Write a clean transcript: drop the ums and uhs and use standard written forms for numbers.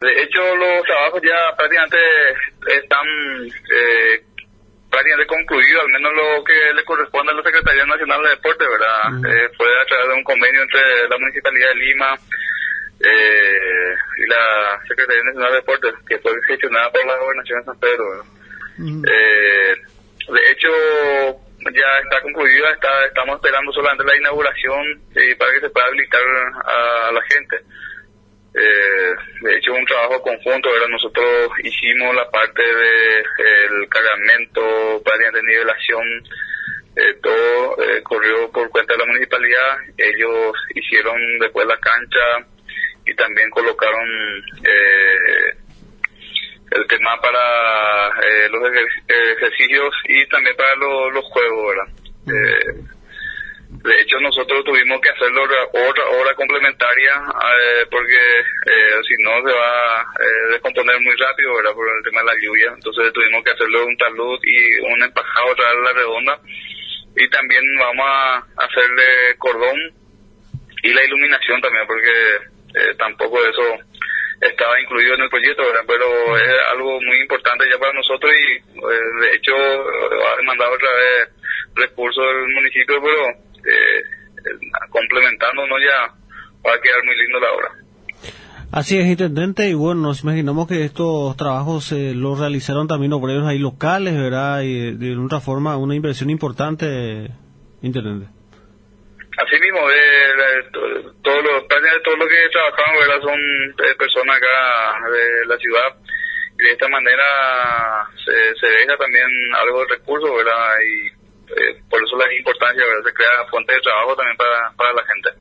De hecho, los trabajos ya prácticamente están prácticamente concluidos, al menos lo que le corresponde a la Secretaría Nacional de Deportes, ¿verdad? Fue a través de un convenio entre la Municipalidad de Lima y la Secretaría Nacional de Deportes, que fue gestionada por la Gobernación de San Pedro, ¿verdad? De hecho, ya está concluida, estamos esperando solamente la inauguración para que se pueda habilitar a la gente. De hecho, un trabajo conjunto, ¿verdad? Nosotros hicimos la parte del cargamento, prácticamente nivelación, todo corrió por cuenta de la municipalidad. Ellos hicieron después la cancha y también colocaron el tema para los ejercicios y también para los juegos, ¿verdad? De hecho, nosotros tuvimos que hacerlo otra hora complementaria porque si no se va a descomponer muy rápido, ¿verdad? Por el tema de la lluvia. Entonces tuvimos que hacerlo un talud y un empajado otra vez a la redonda. Y también vamos a hacerle cordón y la iluminación también, porque tampoco eso estaba incluido en el proyecto, ¿verdad? Pero es algo muy importante ya para nosotros y de hecho ha demandado otra vez recursos del municipio, pero complementándonos ya va a quedar muy lindo la obra. Así es, intendente, y bueno, nos imaginamos que estos trabajos los realizaron también obreros ahí locales, ¿verdad? Y de otra forma, una inversión importante, intendente. Así mismo, prácticamente todos los que trabajaban, ¿verdad? Son personas acá de la ciudad, y de esta manera se deja también algo de recursos, ¿verdad? Y por eso la importancia, ¿verdad? Se crea fuente de trabajo también para la gente.